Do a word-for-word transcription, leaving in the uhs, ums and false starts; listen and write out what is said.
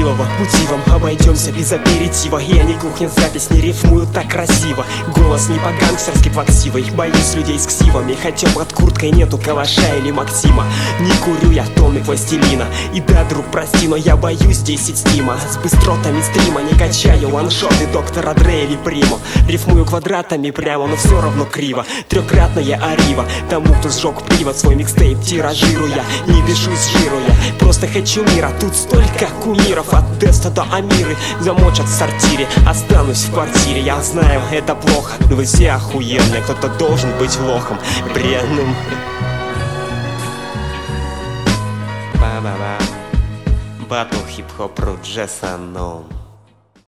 счастливого пути вам обойдемся без аперитива. Я не кухня запись, не рифмую так красиво. Голос не по-гангстерски плаксивый. Боюсь людей с ксивами, хотя под курткой нету калаша или Максима. Не курю я тонны пластилина. И да, друг, прости, но я боюсь десять стима. С быстротами стрима не качаю ваншоты доктора Дре или Приму. Рифмую квадратами прямо, но все равно криво. Трехкратная арива тому, кто сжег привод. Свой микстейп тиражируя, не бешусь жируя. Просто хочу мира, тут столько кумиров. От Деста до Амиры замочат в сортире. Останусь в квартире, я знаю, это плохо. Но вы все охуенные, кто-то должен быть лохом бренным. Ба-ба-ба. Батл хип-хоп про джесс unknown.